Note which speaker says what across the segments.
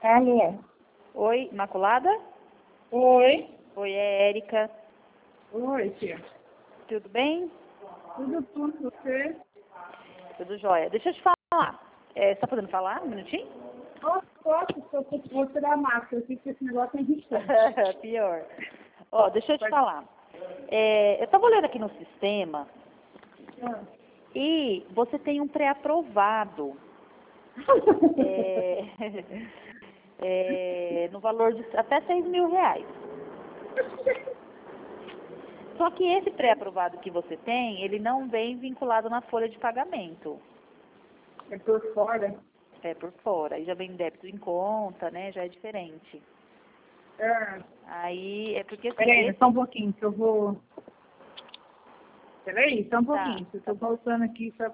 Speaker 1: Alô?
Speaker 2: Oi, Imaculada?
Speaker 1: Oi?
Speaker 2: Oi, é Érica.
Speaker 1: Oi, tia.
Speaker 2: Tudo bem?
Speaker 1: Tudo você?
Speaker 2: Tudo jóia. Deixa eu te falar. Você tá podendo falar um minutinho?
Speaker 1: Posso, se eu vou tirar a máscara, eu fico com esse negócio irritante.
Speaker 2: Pior. Ó, deixa eu te falar. Eu tava olhando aqui no sistema
Speaker 1: Ah.
Speaker 2: e você tem um pré-aprovado. No valor de até R$ 6.000. Só que esse pré-aprovado que você tem, ele não vem vinculado na folha de pagamento.
Speaker 1: É por fora?
Speaker 2: É por fora. Aí já vem débito em conta, né? Já é diferente.
Speaker 1: Ah.
Speaker 2: Aí é porque...
Speaker 1: Peraí, só um pouquinho, que eu vou... Peraí, só um pouquinho, que eu tô voltando aqui pra...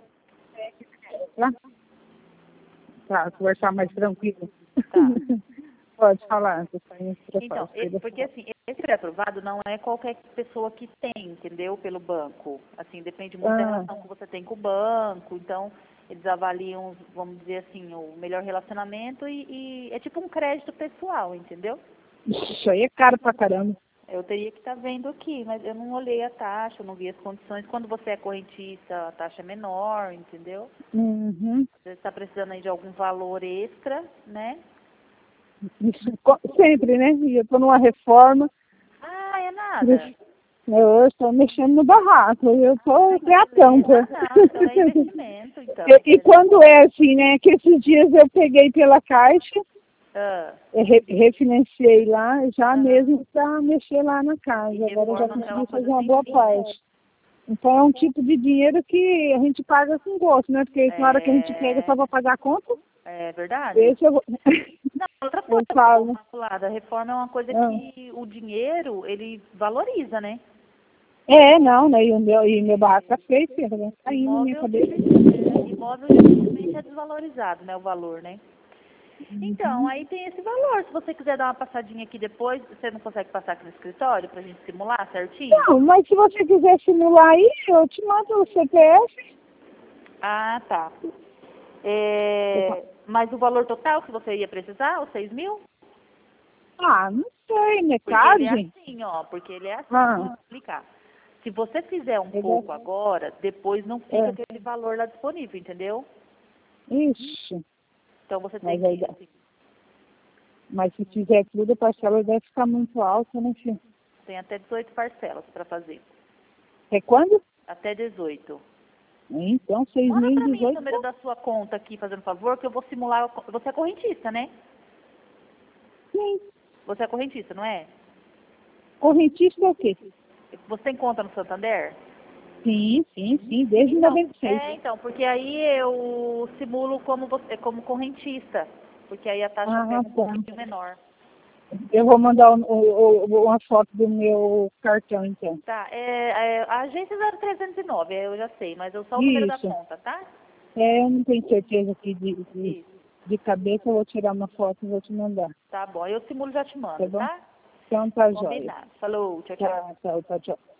Speaker 1: Tá, conversar mais tranquilo.
Speaker 2: Tá.
Speaker 1: Pode falar, você tá em
Speaker 2: Então, porque assim, esse pré-aprovado não é qualquer pessoa que tem, entendeu? Pelo banco. Assim, depende muito da relação que você tem com o banco. Então, eles avaliam, vamos dizer assim, o melhor relacionamento e é tipo um crédito pessoal, entendeu?
Speaker 1: Isso aí é caro pra caramba.
Speaker 2: Eu teria que estar vendo aqui, mas eu não olhei a taxa, eu não vi as condições. Quando você é correntista, a taxa é menor, entendeu?
Speaker 1: Uhum.
Speaker 2: Você está precisando aí de algum valor extra, né?
Speaker 1: Isso, sempre, né? E eu tô numa reforma.
Speaker 2: Ah, é nada.
Speaker 1: Eu estou mexendo no barraco, eu estou teatão.
Speaker 2: Não, então é investimento, então.
Speaker 1: E quando é assim, né? Que esses dias eu peguei pela Caixa, refinanciei lá, já mesmo para mexer lá na casa. Agora eu já consegui fazer uma boa parte. Então é um tipo de dinheiro que a gente paga com gosto, né? Porque na hora que a gente pega só para pagar a conta.
Speaker 2: É verdade.
Speaker 1: Esse eu vou...
Speaker 2: Não, outra coisa, a reforma é uma coisa que o dinheiro, ele valoriza, né?
Speaker 1: Não, né? E meu barraco tá feio, tá caindo na minha cabeça.
Speaker 2: Imóvel dificilmente é desvalorizado, né? O valor, né? Então, aí tem esse valor. Se você quiser dar uma passadinha aqui depois, você não consegue passar aqui no escritório pra gente simular certinho?
Speaker 1: Não, mas se você quiser simular aí, eu te mando o CPF.
Speaker 2: Ah, tá. Mas o valor total que você ia precisar, os 6.000?
Speaker 1: Ah, não sei,
Speaker 2: Porque
Speaker 1: metade?
Speaker 2: ele é assim, ó. Porque ele é assim, vou explicar. Se você fizer um pouco agora, depois não fica aquele valor lá disponível, entendeu?
Speaker 1: Ixi.
Speaker 2: Então você tem que... Assim,
Speaker 1: mas se fizer tudo, a parcela deve ficar muito alta, né, filho?
Speaker 2: tem até 18 parcelas para fazer.
Speaker 1: É quando?
Speaker 2: Até 18.
Speaker 1: Então, 6.018.
Speaker 2: Manda pra mim o número da sua conta aqui, fazendo favor, que eu vou simular... Você é correntista, né?
Speaker 1: Sim.
Speaker 2: Você é correntista, não é?
Speaker 1: Correntista é o quê?
Speaker 2: Você tem conta no Santander?
Speaker 1: Sim, desde 96.
Speaker 2: Então, porque aí eu simulo como correntista, porque aí a taxa é um pouquinho menor.
Speaker 1: Eu vou mandar uma foto do meu cartão, então.
Speaker 2: Tá, a agência 0309, eu já sei, mas eu só o número da conta, tá?
Speaker 1: Eu não tenho certeza aqui de cabeça, eu vou tirar uma foto e vou te mandar.
Speaker 2: Tá bom, eu simulo e já te mando, tá?
Speaker 1: Então tá, joia.
Speaker 2: Combinado. Falou, tchau, tchau.
Speaker 1: Tchau.